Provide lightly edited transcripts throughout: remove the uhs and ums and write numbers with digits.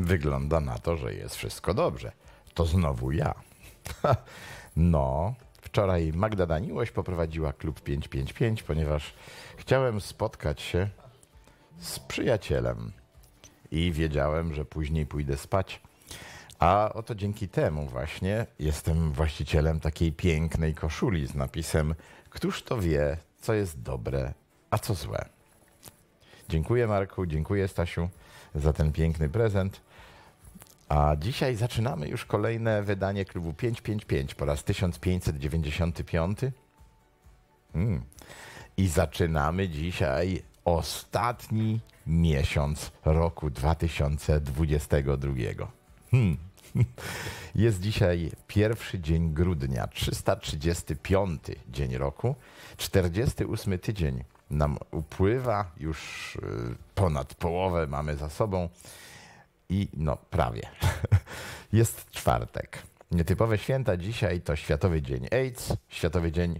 Wygląda na to, że jest wszystko dobrze. To znowu ja. No, wczoraj Magda Daniłoś poprowadziła klub 555, ponieważ chciałem spotkać się z przyjacielem i wiedziałem, że później pójdę spać. A oto dzięki temu właśnie jestem właścicielem takiej pięknej koszuli z napisem „Któż to wie, co jest dobre, a co złe”. Dziękuję Marku, dziękuję Stasiu za ten piękny prezent. A dzisiaj zaczynamy już kolejne wydanie klubu 555 po raz 1595. I zaczynamy dzisiaj ostatni miesiąc roku 2022. Jest dzisiaj pierwszy dzień grudnia, 335 dzień roku, 48 tydzień nam upływa, już ponad połowę mamy za sobą i no prawie. Jest czwartek. Nietypowe święta dzisiaj to Światowy Dzień AIDS, Światowy Dzień...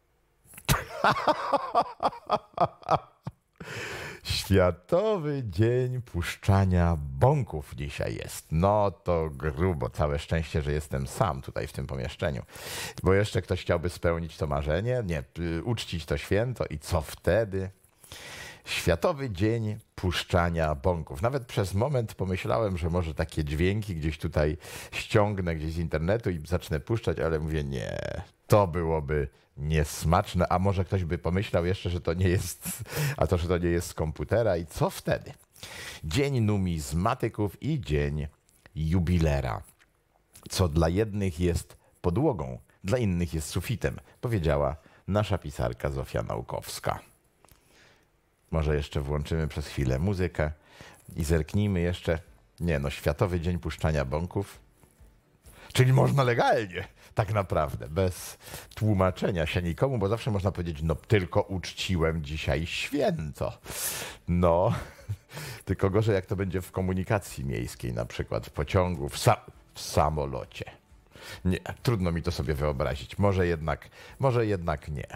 Światowy Dzień Puszczania Bąków dzisiaj jest. No to grubo. Całe szczęście, że jestem sam tutaj w tym pomieszczeniu. Bo jeszcze ktoś chciałby spełnić to marzenie, nie, uczcić to święto i co wtedy? Światowy Dzień Puszczania Bąków. Nawet przez moment pomyślałem, że może takie dźwięki gdzieś tutaj ściągnę gdzieś z internetu i zacznę puszczać, ale mówię nie, to byłoby niesmaczne, a może ktoś by pomyślał jeszcze, że to nie jest, że to nie jest z komputera i co wtedy? Dzień numizmatyków i dzień jubilera. Co dla jednych jest podłogą, dla innych jest sufitem, powiedziała nasza pisarka Zofia Naukowska. Może jeszcze włączymy przez chwilę muzykę i zerknijmy jeszcze. Nie no, Światowy Dzień Puszczania Bąków. Czyli można legalnie, tak naprawdę, bez tłumaczenia się nikomu, bo zawsze można powiedzieć, no tylko uczciłem dzisiaj święto. No, tylko gorzej jak to będzie w komunikacji miejskiej, na przykład w pociągu, w samolocie. Nie, trudno mi to sobie wyobrazić. Może jednak nie.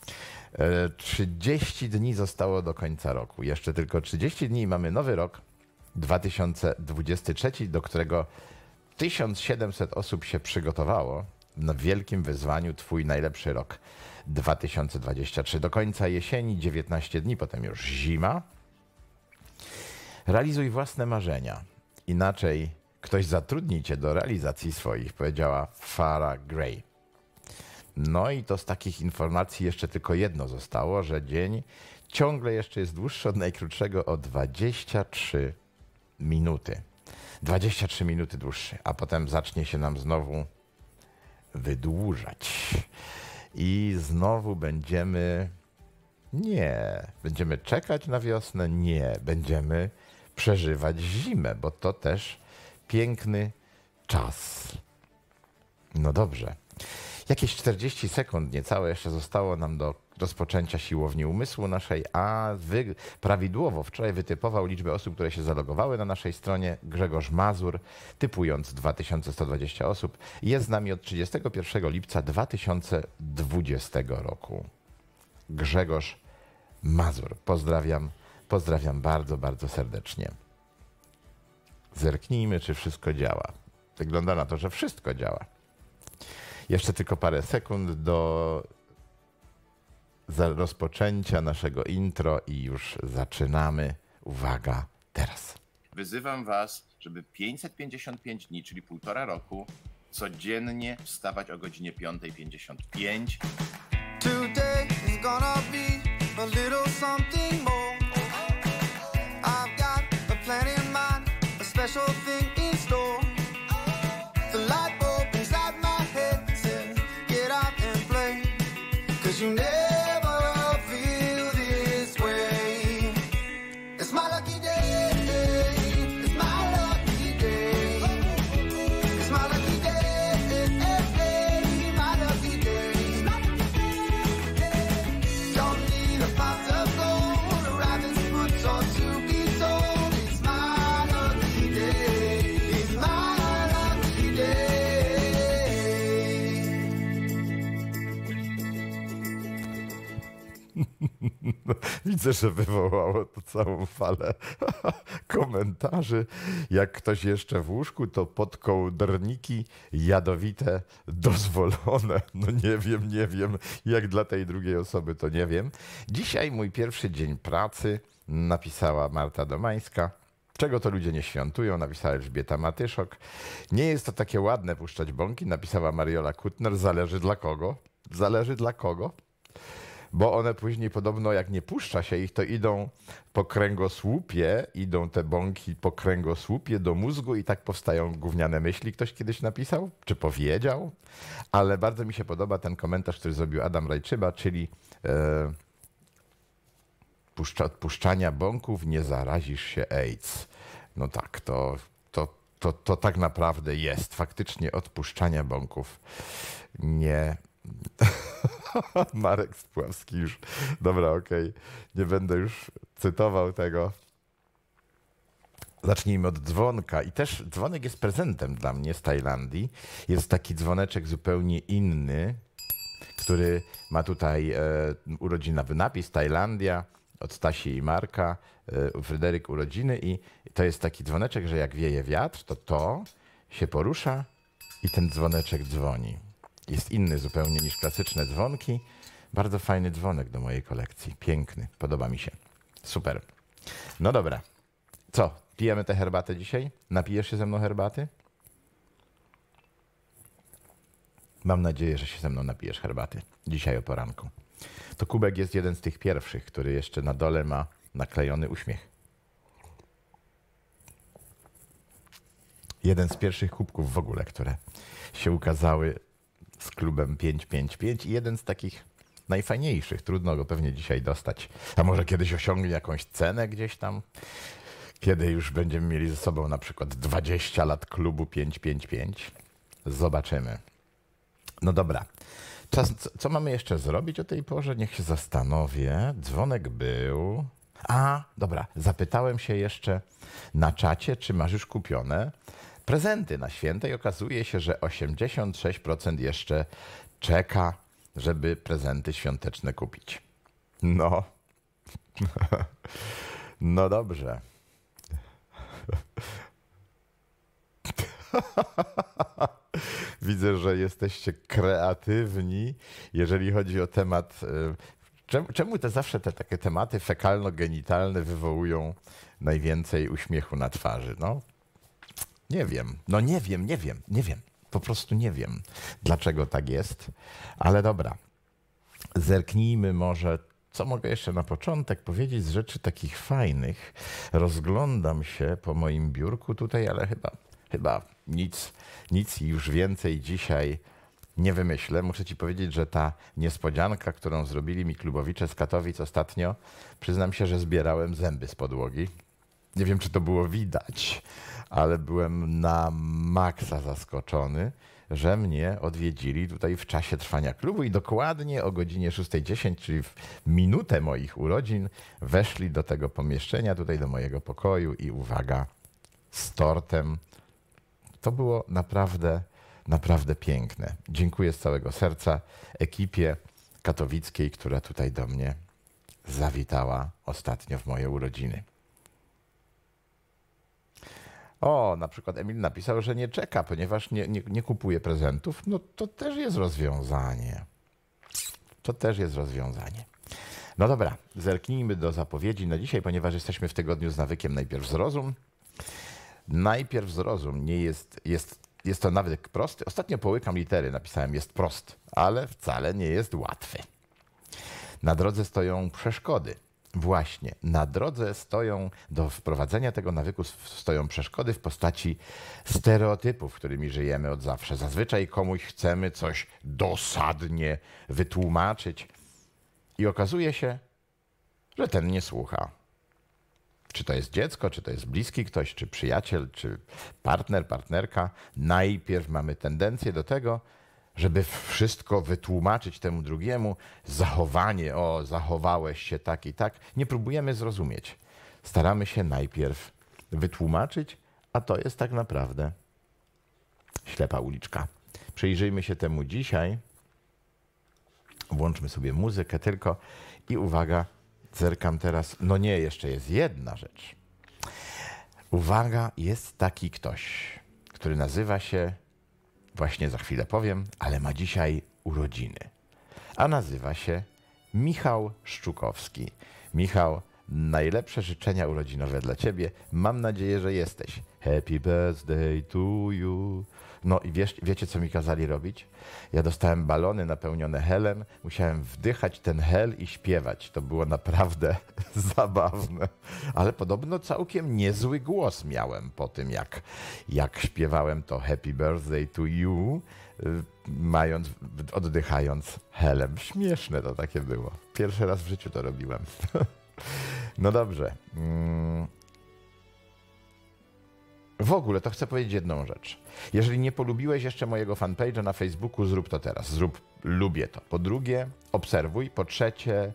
30 dni zostało do końca roku. Jeszcze tylko 30 dni i mamy nowy rok 2023, do którego 1700 osób się przygotowało na wielkim wyzwaniu Twój najlepszy rok 2023. Do końca jesieni 19 dni, potem już zima. Realizuj własne marzenia. Inaczej ktoś zatrudni Cię do realizacji swoich, powiedziała Farah Gray. No i to z takich informacji jeszcze tylko jedno zostało, że dzień ciągle jeszcze jest dłuższy od najkrótszego o 23 minuty. 23 minuty dłuższy, a potem zacznie się nam znowu wydłużać. I znowu będziemy czekać na wiosnę? Nie, będziemy przeżywać zimę, bo to też piękny czas. No dobrze. Jakieś 40 sekund niecałe jeszcze zostało nam do rozpoczęcia siłowni umysłu naszej, a prawidłowo wczoraj wytypował liczbę osób, które się zalogowały na naszej stronie Grzegorz Mazur, typując 2120 osób. Jest z nami od 31 lipca 2020 roku. Grzegorz Mazur. Pozdrawiam bardzo, bardzo serdecznie. Zerknijmy, czy wszystko działa. Wygląda na to, że wszystko działa. Jeszcze tylko parę sekund do rozpoczęcia naszego intro i już zaczynamy. Uwaga, teraz. Wyzywam was, żeby 555 dni, czyli 1,5 roku, codziennie wstawać o godzinie 5:55. Today is gonna be a little something more. I've got a plan in mind, a special thing in store. The light bulb inside my head says, get out and play, 'cause you never feel this way. It's my lucky day, it's my lucky day. It's my lucky day, my lucky day. Don't need a pot of gold, a rabbit's foot or to be told. It's my lucky day, it's my lucky day. Widzę, że wywołało to całą falę komentarzy. Jak ktoś jeszcze w łóżku, to podkołdrniki jadowite dozwolone. No nie wiem. Jak dla tej drugiej osoby, to nie wiem. Dzisiaj mój pierwszy dzień pracy, napisała Marta Domańska. Czego to ludzie nie świętują, napisała Elżbieta Matyszok. Nie jest to takie ładne puszczać bąki, napisała Mariola Kutner. Zależy dla kogo. Zależy dla kogo. Bo one później podobno, jak nie puszcza się ich, to idą po kręgosłupie, idą te bąki po kręgosłupie do mózgu i tak powstają gówniane myśli. Ktoś kiedyś napisał, czy powiedział, ale bardzo mi się podoba ten komentarz, który zrobił Adam Rajczyba, czyli od puszczania bąków nie zarazisz się AIDS. No tak, to tak naprawdę jest. Faktycznie od puszczania bąków nie... Marek Spławski już. Dobra, okej. Nie będę już cytował tego. Zacznijmy od dzwonka. I też dzwonek jest prezentem dla mnie z Tajlandii. Jest taki dzwoneczek zupełnie inny, który ma tutaj urodzinowy napis Tajlandia od Stasi i Marka. Fryderyk urodziny i to jest taki dzwoneczek, że jak wieje wiatr, to się porusza i ten dzwoneczek dzwoni. Jest inny zupełnie niż klasyczne dzwonki. Bardzo fajny dzwonek do mojej kolekcji. Piękny. Podoba mi się. Super. No dobra. Co? Pijemy tę herbatę dzisiaj? Napijesz się ze mną herbaty? Mam nadzieję, że się ze mną napijesz herbaty. Dzisiaj o poranku. To kubek jest jeden z tych pierwszych, który jeszcze na dole ma naklejony uśmiech. Jeden z pierwszych kubków w ogóle, które się ukazały z klubem 555 i jeden z takich najfajniejszych. Trudno go pewnie dzisiaj dostać. A może kiedyś osiągnie jakąś cenę gdzieś tam? Kiedy już będziemy mieli ze sobą na przykład 20 lat klubu 555? Zobaczymy. No dobra. Co mamy jeszcze zrobić o tej porze? Niech się zastanowię. Dzwonek był... Dobra. Zapytałem się jeszcze na czacie, czy masz już kupione prezenty na święta i okazuje się, że 86% jeszcze czeka, żeby prezenty świąteczne kupić. No. No dobrze. Widzę, że jesteście kreatywni, jeżeli chodzi o temat. Czemu zawsze te takie tematy fekalno-genitalne wywołują najwięcej uśmiechu na twarzy? No, nie wiem. Nie wiem. Po prostu nie wiem, dlaczego tak jest. Ale dobra. Zerknijmy może, co mogę jeszcze na początek powiedzieć z rzeczy takich fajnych. Rozglądam się po moim biurku tutaj, ale chyba nic już więcej dzisiaj nie wymyślę. Muszę ci powiedzieć, że ta niespodzianka, którą zrobili mi klubowicze z Katowic ostatnio, przyznam się, że zbierałem zęby z podłogi. Nie wiem, czy to było widać, ale byłem na maksa zaskoczony, że mnie odwiedzili tutaj w czasie trwania klubu i dokładnie o godzinie 6:10, czyli w minutę moich urodzin, weszli do tego pomieszczenia, tutaj do mojego pokoju i uwaga, z tortem. To było naprawdę piękne. Dziękuję z całego serca ekipie katowickiej, która tutaj do mnie zawitała ostatnio w moje urodziny. Na przykład Emil napisał, że nie czeka, ponieważ nie kupuje prezentów. No to też jest rozwiązanie. No dobra, zerknijmy do zapowiedzi na dzisiaj, ponieważ jesteśmy w tygodniu z nawykiem Najpierw Zrozum. Najpierw Zrozum nie jest to nawyk prosty. Ostatnio połykam litery, napisałem jest prosty, ale wcale nie jest łatwy. Na drodze stoją przeszkody. Właśnie, na drodze do wprowadzenia tego nawyku stoją przeszkody w postaci stereotypów, którymi żyjemy od zawsze. Zazwyczaj komuś chcemy coś dosadnie wytłumaczyć i okazuje się, że ten nie słucha. Czy to jest dziecko, czy to jest bliski ktoś, czy przyjaciel, czy partner, partnerka. Najpierw mamy tendencję do tego, żeby wszystko wytłumaczyć temu drugiemu. Zachowanie, zachowałeś się tak i tak. Nie próbujemy zrozumieć. Staramy się najpierw wytłumaczyć, a to jest tak naprawdę ślepa uliczka. Przyjrzyjmy się temu dzisiaj. Włączmy sobie muzykę tylko i uwaga, Zerkam teraz. No nie, jeszcze jest jedna rzecz. Uwaga, jest taki ktoś, który nazywa się, właśnie za chwilę powiem, ale ma dzisiaj urodziny. A nazywa się Michał Szczukowski. Michał, najlepsze życzenia urodzinowe dla ciebie. Mam nadzieję, że jesteś. Happy birthday to you. No i wiecie, co mi kazali robić? Ja dostałem balony napełnione helem, musiałem wdychać ten hel i śpiewać. To było naprawdę zabawne. Ale podobno całkiem niezły głos miałem po tym, jak śpiewałem to Happy birthday to you, oddychając helem. Śmieszne to takie było. Pierwszy raz w życiu to robiłem. No dobrze. W ogóle to chcę powiedzieć jedną rzecz. Jeżeli nie polubiłeś jeszcze mojego fanpage'a na Facebooku, zrób to teraz. Lubię to. Po drugie, obserwuj. Po trzecie,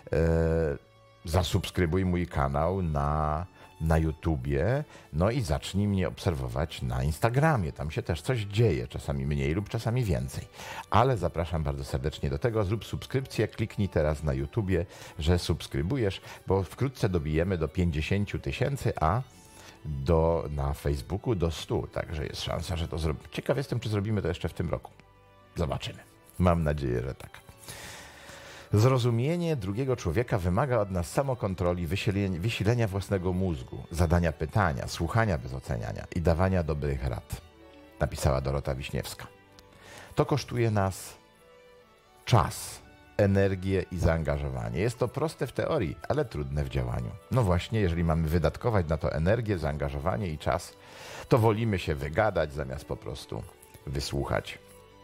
zasubskrybuj mój kanał na YouTubie. No i zacznij mnie obserwować na Instagramie. Tam się też coś dzieje. Czasami mniej lub czasami więcej. Ale zapraszam bardzo serdecznie do tego. Zrób subskrypcję. Kliknij teraz na YouTubie, że subskrybujesz, bo wkrótce dobijemy do 50 000, a na Facebooku do 100, także jest szansa, że to zrobimy. Ciekaw jestem, czy zrobimy to jeszcze w tym roku. Zobaczymy. Mam nadzieję, że tak. Zrozumienie drugiego człowieka wymaga od nas samokontroli, wysilenia własnego mózgu, zadania pytania, słuchania bez oceniania i dawania dobrych rad, napisała Dorota Wiśniewska. To kosztuje nas czas, energię i zaangażowanie. Jest to proste w teorii, ale trudne w działaniu. No właśnie, jeżeli mamy wydatkować na to energię, zaangażowanie i czas, to wolimy się wygadać, zamiast po prostu wysłuchać.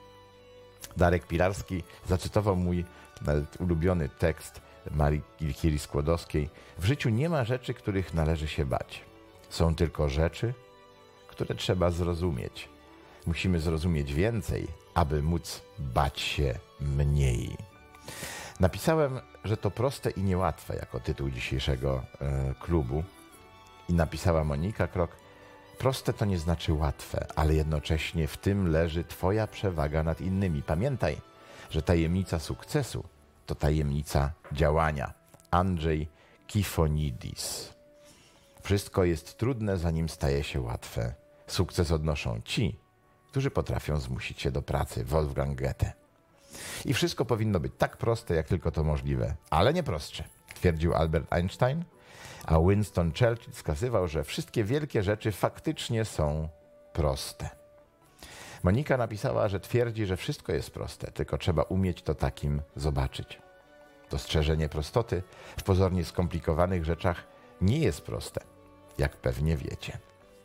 Darek Pilarski zacytował mój ulubiony tekst Marii Curie-Skłodowskiej. W życiu nie ma rzeczy, których należy się bać. Są tylko rzeczy, które trzeba zrozumieć. Musimy zrozumieć więcej, aby móc bać się mniej. Napisałem, że to proste i niełatwe jako tytuł dzisiejszego klubu i napisała Monika Krok. Proste to nie znaczy łatwe, ale jednocześnie w tym leży twoja przewaga nad innymi. Pamiętaj, że tajemnica sukcesu to tajemnica działania. Andrzej Kifonidis. Wszystko jest trudne, zanim staje się łatwe. Sukces odnoszą ci, którzy potrafią zmusić się do pracy. Wolfgang Goethe. I wszystko powinno być tak proste, jak tylko to możliwe, ale nie prostsze, twierdził Albert Einstein, a Winston Churchill wskazywał, że wszystkie wielkie rzeczy faktycznie są proste. Monika napisała, że twierdzi, że wszystko jest proste, tylko trzeba umieć to takim zobaczyć. Dostrzeżenie prostoty w pozornie skomplikowanych rzeczach nie jest proste, jak pewnie wiecie.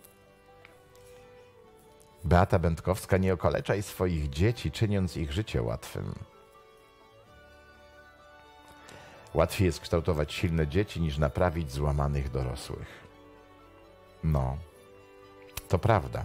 Beata Będkowska, nie okaleczaj swoich dzieci, czyniąc ich życie łatwym. Łatwiej jest kształtować silne dzieci, niż naprawić złamanych dorosłych. No, to prawda.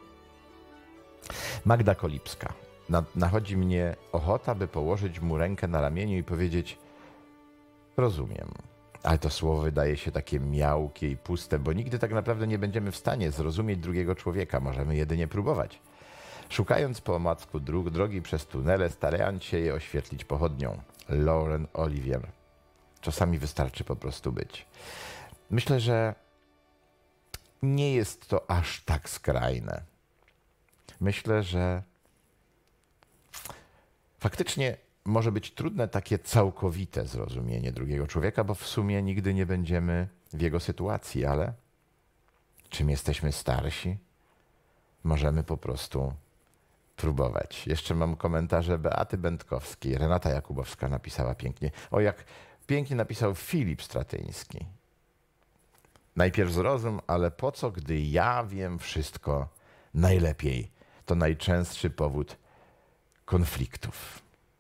Magda Kolipska. Nachodzi mnie ochota, by położyć mu rękę na ramieniu i powiedzieć: rozumiem. Ale to słowo wydaje się takie miałkie i puste, bo nigdy tak naprawdę nie będziemy w stanie zrozumieć drugiego człowieka. Możemy jedynie próbować. Szukając po omacku drogi przez tunele, starając się je oświetlić pochodnią. Lauren Olivier. Czasami wystarczy po prostu być. Myślę, że nie jest to aż tak skrajne. Myślę, że faktycznie może być trudne takie całkowite zrozumienie drugiego człowieka, bo w sumie nigdy nie będziemy w jego sytuacji, ale czym jesteśmy starsi, możemy po prostu próbować. Jeszcze mam komentarze Beaty Będkowskiej. Renata Jakubowska napisała pięknie. O, jak pięknie napisał Filip Stratyński. Najpierw zrozum, ale po co, gdy ja wiem wszystko najlepiej? To najczęstszy powód konfliktów.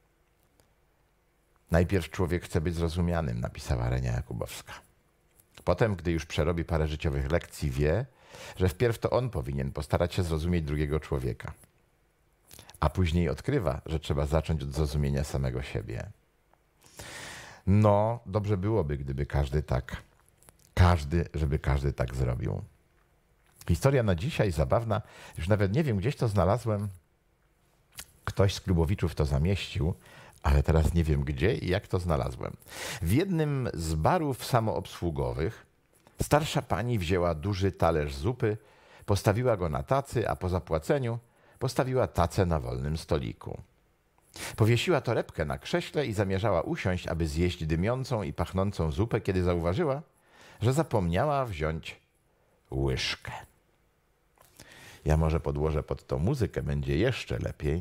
Najpierw człowiek chce być zrozumianym, napisała Renia Jakubowska. Potem, gdy już przerobi parę życiowych lekcji, wie, że wpierw to on powinien postarać się zrozumieć drugiego człowieka. A później odkrywa, że trzeba zacząć od zrozumienia samego siebie. No, dobrze byłoby, gdyby żeby każdy tak zrobił. Historia na dzisiaj zabawna. Już nawet nie wiem, gdzieś to znalazłem. Ktoś z klubowiczów to zamieścił, ale teraz nie wiem gdzie i jak to znalazłem. W jednym z barów samoobsługowych starsza pani wzięła duży talerz zupy, postawiła go na tacy, a po zapłaceniu postawiła tacę na wolnym stoliku. Powiesiła torebkę na krześle i zamierzała usiąść, aby zjeść dymiącą i pachnącą zupę, kiedy zauważyła, że zapomniała wziąć łyżkę. Ja może podłożę pod tą muzykę, będzie jeszcze lepiej.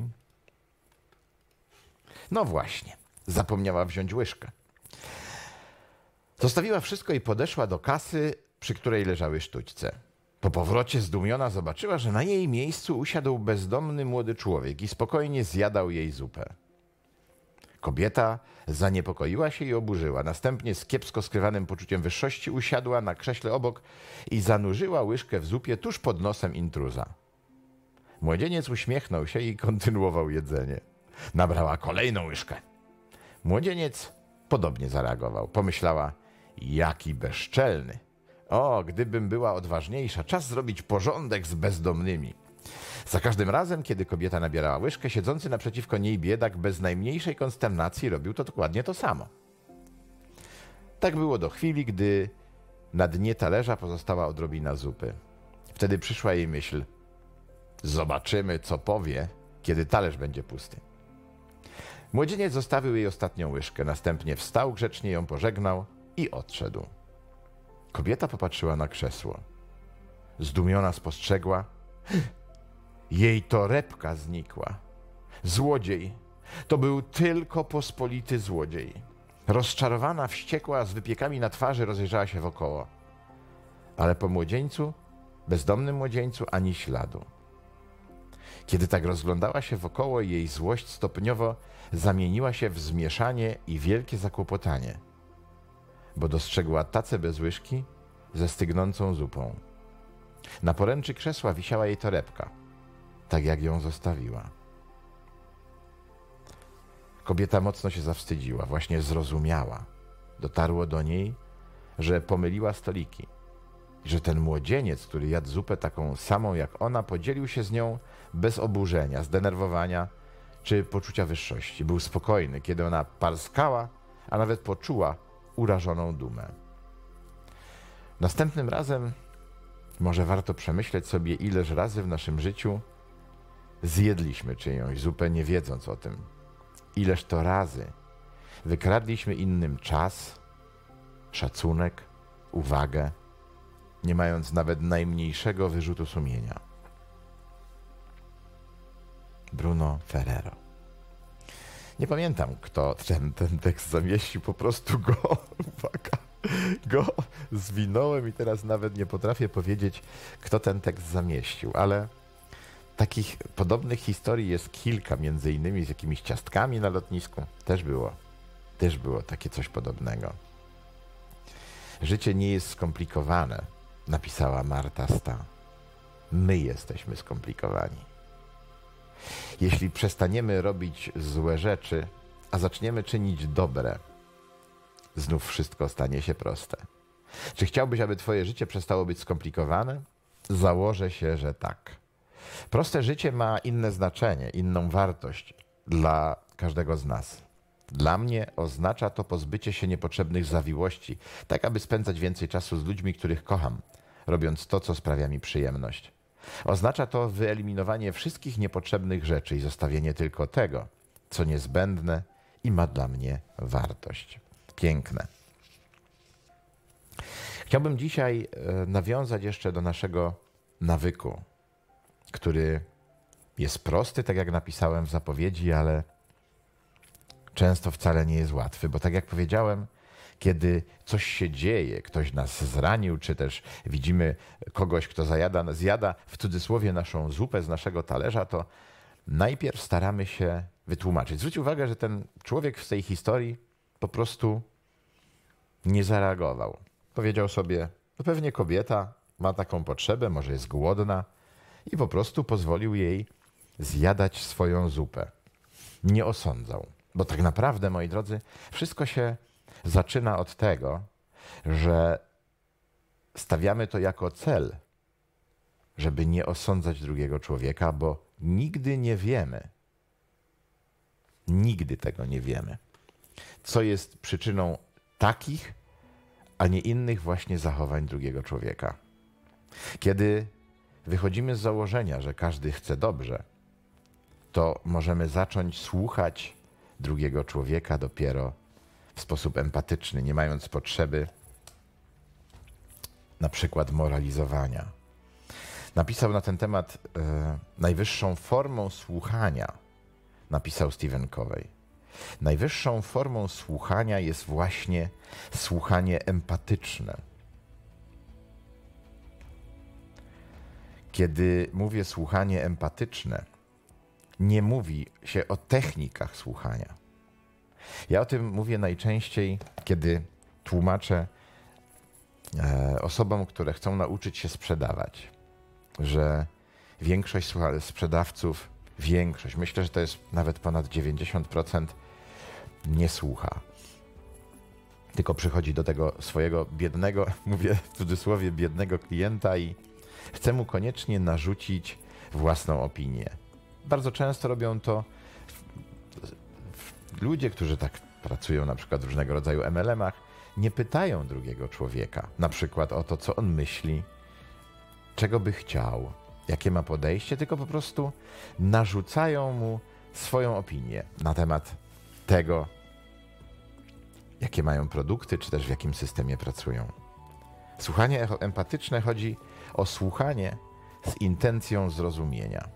No właśnie, zapomniała wziąć łyżkę. Zostawiła wszystko i podeszła do kasy, przy której leżały sztućce. Po powrocie zdumiona zobaczyła, że na jej miejscu usiadł bezdomny młody człowiek i spokojnie zjadał jej zupę. Kobieta zaniepokoiła się i oburzyła. Następnie z kiepsko skrywanym poczuciem wyższości usiadła na krześle obok i zanurzyła łyżkę w zupie tuż pod nosem intruza. Młodzieniec uśmiechnął się i kontynuował jedzenie. Nabrała kolejną łyżkę. Młodzieniec podobnie zareagował. Pomyślała, jaki bezczelny. O, gdybym była odważniejsza, czas zrobić porządek z bezdomnymi. Za każdym razem, kiedy kobieta nabierała łyżkę, siedzący naprzeciwko niej biedak bez najmniejszej konsternacji robił to dokładnie to samo. Tak było do chwili, gdy na dnie talerza pozostała odrobina zupy. Wtedy przyszła jej myśl, zobaczymy, co powie, kiedy talerz będzie pusty. Młodzieniec zostawił jej ostatnią łyżkę, następnie wstał, grzecznie ją pożegnał i odszedł. Kobieta popatrzyła na krzesło. Zdumiona spostrzegła, jej torebka znikła. Złodziej. To był tylko pospolity złodziej. Rozczarowana, wściekła, z wypiekami na twarzy rozejrzała się wokoło. Ale po młodzieńcu, bezdomnym młodzieńcu, ani śladu. Kiedy tak rozglądała się wokoło, jej złość stopniowo zamieniła się w zmieszanie i wielkie zakłopotanie, bo dostrzegła tacę bez łyżki ze stygnącą zupą. Na poręczy krzesła wisiała jej torebka, tak jak ją zostawiła. Kobieta mocno się zawstydziła, właśnie zrozumiała. Dotarło do niej, że pomyliła stoliki i że ten młodzieniec, który jadł zupę taką samą jak ona, podzielił się z nią bez oburzenia, zdenerwowania czy poczucia wyższości. Był spokojny, kiedy ona parskała, a nawet poczuła urażoną dumę. Następnym razem może warto przemyśleć sobie, ileż razy w naszym życiu zjedliśmy czyjąś zupę, nie wiedząc o tym. Ileż to razy wykradliśmy innym czas, szacunek, uwagę, nie mając nawet najmniejszego wyrzutu sumienia. Bruno Ferrero. Nie pamiętam, kto ten tekst zamieścił, po prostu go zwinąłem i teraz nawet nie potrafię powiedzieć, kto ten tekst zamieścił, ale takich podobnych historii jest kilka, między innymi z jakimiś ciastkami na lotnisku. Też było takie coś podobnego. Życie nie jest skomplikowane, napisała Marta Sta. My jesteśmy skomplikowani. Jeśli przestaniemy robić złe rzeczy, a zaczniemy czynić dobre, znów wszystko stanie się proste. Czy chciałbyś, aby twoje życie przestało być skomplikowane? Założę się, że tak. Proste życie ma inne znaczenie, inną wartość dla każdego z nas. Dla mnie oznacza to pozbycie się niepotrzebnych zawiłości, tak aby spędzać więcej czasu z ludźmi, których kocham, robiąc to, co sprawia mi przyjemność. Oznacza to wyeliminowanie wszystkich niepotrzebnych rzeczy i zostawienie tylko tego, co niezbędne i ma dla mnie wartość. Piękne. Chciałbym dzisiaj nawiązać jeszcze do naszego nawyku, który jest prosty, tak jak napisałem w zapowiedzi, ale często wcale nie jest łatwy, bo tak jak powiedziałem, kiedy coś się dzieje, ktoś nas zranił, czy też widzimy kogoś, kto zjada w cudzysłowie naszą zupę z naszego talerza, to najpierw staramy się wytłumaczyć. Zwróć uwagę, że ten człowiek w tej historii po prostu nie zareagował. Powiedział sobie, no pewnie kobieta ma taką potrzebę, może jest głodna i po prostu pozwolił jej zjadać swoją zupę. Nie osądzał, bo tak naprawdę, moi drodzy, wszystko się zaczyna od tego, że stawiamy to jako cel, żeby nie osądzać drugiego człowieka, bo nigdy nie wiemy, Nigdy tego nie wiemy. Co jest przyczyną takich, a nie innych właśnie zachowań drugiego człowieka. Kiedy wychodzimy z założenia, że każdy chce dobrze, to możemy zacząć słuchać drugiego człowieka dopiero w sposób empatyczny, nie mając potrzeby na przykład moralizowania. Napisał na ten temat najwyższą formą słuchania, napisał Stephen Covey. Najwyższą formą słuchania jest właśnie słuchanie empatyczne. Kiedy mówię słuchanie empatyczne, nie mówi się o technikach słuchania. Ja o tym mówię najczęściej, kiedy tłumaczę osobom, które chcą nauczyć się sprzedawać, że większość sprzedawców, myślę, że to jest nawet ponad 90%, nie słucha. Tylko przychodzi do tego swojego biednego, mówię w cudzysłowie, biednego klienta i chce mu koniecznie narzucić własną opinię. Bardzo często robią to ludzie, którzy tak pracują na przykład w różnego rodzaju MLM-ach, nie pytają drugiego człowieka na przykład o to, co on myśli, czego by chciał, jakie ma podejście, tylko po prostu narzucają mu swoją opinię na temat tego, jakie mają produkty, czy też w jakim systemie pracują. Słuchanie empatyczne chodzi o słuchanie z intencją zrozumienia.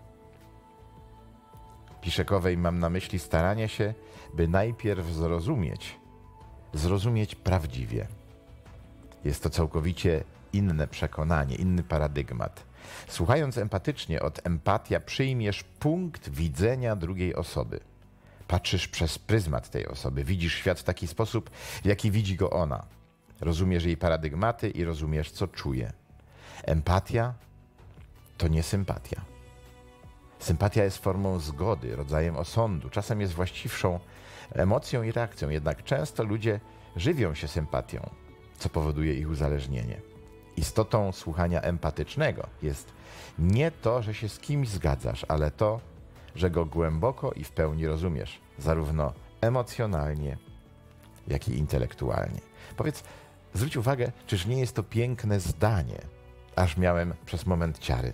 Pisze Covey, mam na myśli staranie się, by najpierw zrozumieć prawdziwie. Jest to całkowicie inne przekonanie, inny paradygmat. Słuchając empatycznie, od empatia przyjmiesz punkt widzenia drugiej osoby. Patrzysz przez pryzmat tej osoby, widzisz świat w taki sposób, w jaki widzi go ona. Rozumiesz jej paradygmaty i rozumiesz, co czuje. Empatia to nie sympatia. Sympatia jest formą zgody, rodzajem osądu. Czasem jest właściwszą emocją i reakcją, jednak często ludzie żywią się sympatią, co powoduje ich uzależnienie. Istotą słuchania empatycznego jest nie to, że się z kimś zgadzasz, ale to, że go głęboko i w pełni rozumiesz, zarówno emocjonalnie, jak i intelektualnie. Powiedz, zwróć uwagę, czyż nie jest to piękne zdanie, aż miałem przez moment ciary,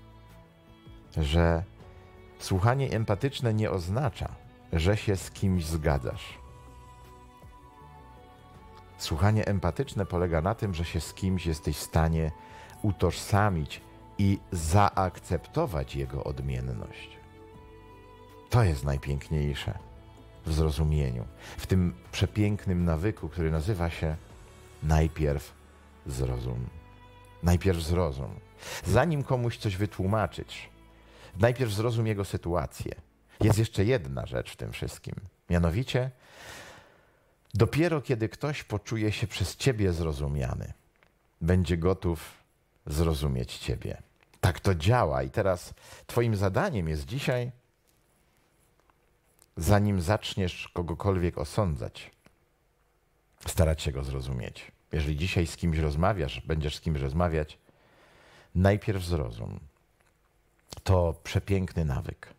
że słuchanie empatyczne nie oznacza, że się z kimś zgadzasz. Słuchanie empatyczne polega na tym, że się z kimś jesteś w stanie utożsamić i zaakceptować jego odmienność. To jest najpiękniejsze w zrozumieniu, w tym przepięknym nawyku, który nazywa się najpierw zrozum. Najpierw zrozum. Zanim komuś coś wytłumaczyć, najpierw zrozum jego sytuację. Jest jeszcze jedna rzecz w tym wszystkim. Mianowicie, dopiero kiedy ktoś poczuje się przez ciebie zrozumiany, będzie gotów zrozumieć ciebie. Tak to działa i teraz twoim zadaniem jest dzisiaj, zanim zaczniesz kogokolwiek osądzać, starać się go zrozumieć. Jeżeli dzisiaj z kimś rozmawiasz, będziesz z kimś rozmawiać, najpierw zrozum. To przepiękny nawyk.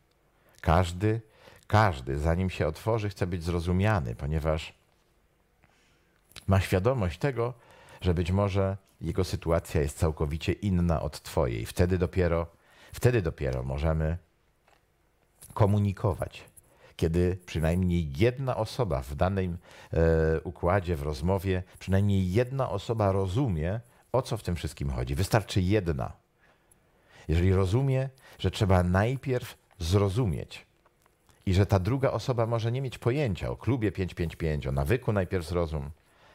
Każdy, zanim się otworzy, chce być zrozumiany, ponieważ ma świadomość tego, że być może jego sytuacja jest całkowicie inna od twojej. Wtedy dopiero możemy komunikować. Kiedy przynajmniej jedna osoba w danym układzie, w rozmowie, przynajmniej jedna osoba rozumie, o co w tym wszystkim chodzi. Wystarczy jedna. Jeżeli rozumie, że trzeba najpierw zrozumieć i że ta druga osoba może nie mieć pojęcia o klubie 555, o nawyku najpierw zrozum,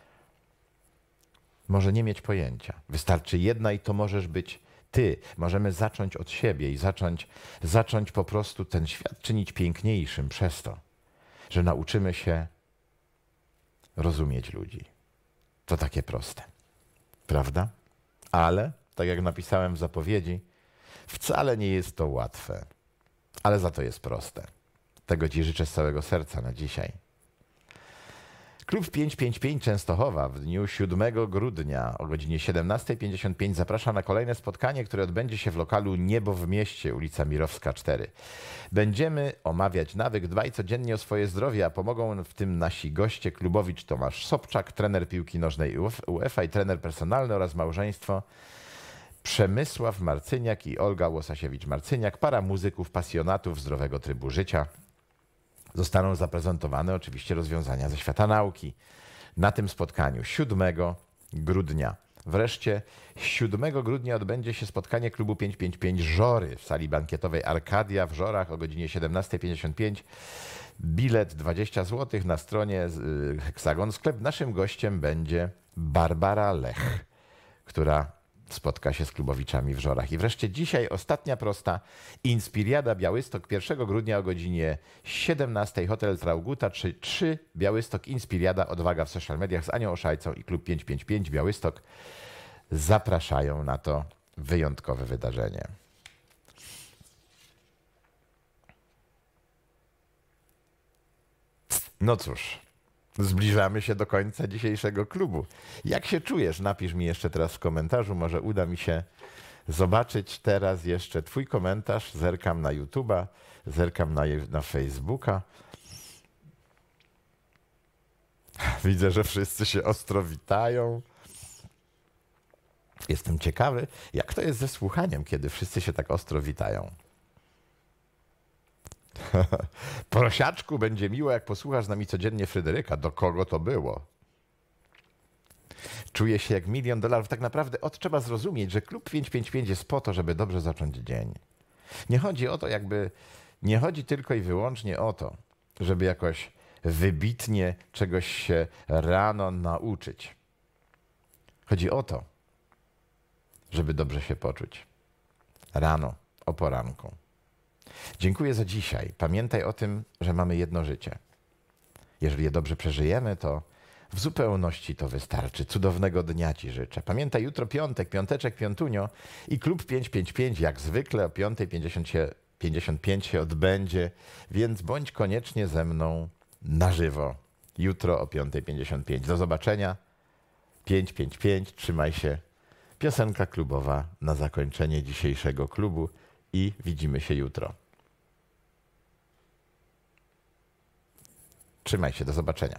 może nie mieć pojęcia. Wystarczy jedna i to możesz być ty. Możemy zacząć od siebie i zacząć po prostu ten świat czynić piękniejszym przez to, że nauczymy się rozumieć ludzi. To takie proste. Prawda? Ale, tak jak napisałem w zapowiedzi, wcale nie jest to łatwe. Ale za to jest proste. Tego ci życzę z całego serca na dzisiaj. Klub 555 Częstochowa w dniu 7 grudnia o godzinie 17:55 zaprasza na kolejne spotkanie, które odbędzie się w lokalu Niebo w Mieście, ulica Mirowska 4. Będziemy omawiać nawyk Dbaj codziennie o swoje zdrowie, a pomogą w tym nasi goście klubowicz Tomasz Sobczak, trener piłki nożnej UEFA i trener personalny oraz małżeństwo Przemysław Marcyniak i Olga Łosasiewicz-Marcyniak, para muzyków, pasjonatów zdrowego trybu życia. Zostaną zaprezentowane oczywiście rozwiązania ze świata nauki na tym spotkaniu 7 grudnia. Wreszcie 7 grudnia odbędzie się spotkanie klubu 555 Żory w sali bankietowej Arkadia w Żorach o godzinie 17:55. Bilet 20 zł na stronie Heksagon Sklep. Naszym gościem będzie Barbara Lech, która spotka się z klubowiczami w Żorach. I wreszcie dzisiaj ostatnia prosta. Inspiriada Białystok 1 grudnia o godzinie 17. Hotel Trauguta 3 Białystok. Inspiriada Odwaga w social mediach z Anią Oszajcą i klub 555 Białystok zapraszają na to wyjątkowe wydarzenie. No cóż, zbliżamy się do końca dzisiejszego klubu. Jak się czujesz? Napisz mi jeszcze teraz w komentarzu. Może uda mi się zobaczyć teraz jeszcze twój komentarz. Zerkam na YouTube'a, zerkam na Facebooka. Widzę, że wszyscy się ostro witają. Jestem ciekawy, jak to jest ze słuchaniem, kiedy wszyscy się tak ostro witają. Prosiaczku, będzie miło, jak posłuchasz z nami codziennie Fryderyka. Do kogo to było? Czuję się jak $1 000 000. Tak naprawdę trzeba zrozumieć, że klub 555 jest po to, żeby dobrze zacząć dzień. Nie chodzi o to, nie chodzi tylko i wyłącznie o to, żeby jakoś wybitnie czegoś się rano nauczyć. Chodzi o to, żeby dobrze się poczuć. Rano, o poranku. Dziękuję za dzisiaj. Pamiętaj o tym, że mamy jedno życie. Jeżeli je dobrze przeżyjemy, to w zupełności to wystarczy. Cudownego dnia Ci życzę. Pamiętaj, jutro piątek, piąteczek, piątunio i klub 555 jak zwykle o 5:55 się odbędzie, więc bądź koniecznie ze mną na żywo. Jutro o 5:55. Do zobaczenia. 555, trzymaj się. Piosenka klubowa na zakończenie dzisiejszego klubu i widzimy się jutro. Trzymaj się, do zobaczenia.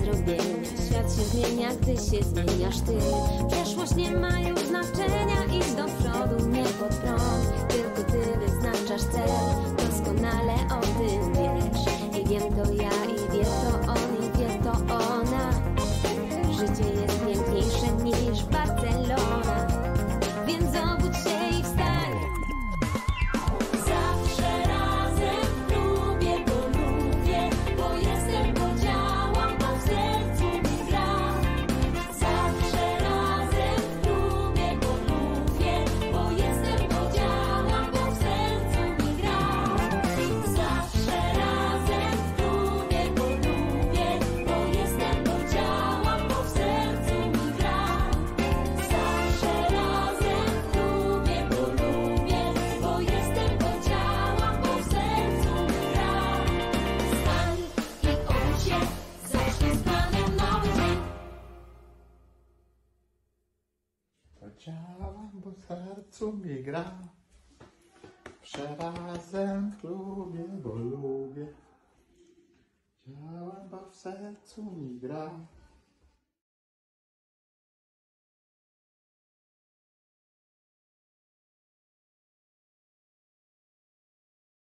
robienia. Świat się zmienia, gdy się zmieniasz ty. Przeszłość nie ma już znaczenia. Idź do przodu, nie pod prąd. Tylko ty wyznaczasz cel. Doskonale o tym wiesz. I wiem to ja, i wie to on, i wie to ona. Życie jest piękniejsze niż Barcelona. Więc obudź się i wstań. Zawsze razem lubię, bo jestem, bo działam, bo w sercu mi gra. Zawsze razem lubię, bo jestem, bo działam, bo w sercu mi gra. Zawsze razem lubię, bo jestem, bo działam, bo w sercu mi gra. Zawsze razem lubię, bo jestem, bo działam, bo w sercu mi gra. Wstań i obudź się, zacznij z planem nowy dzień. Działam, bo w sercu mi gra. Przerazem lubię, bo lubię. Działam, bo w sercu mi gra.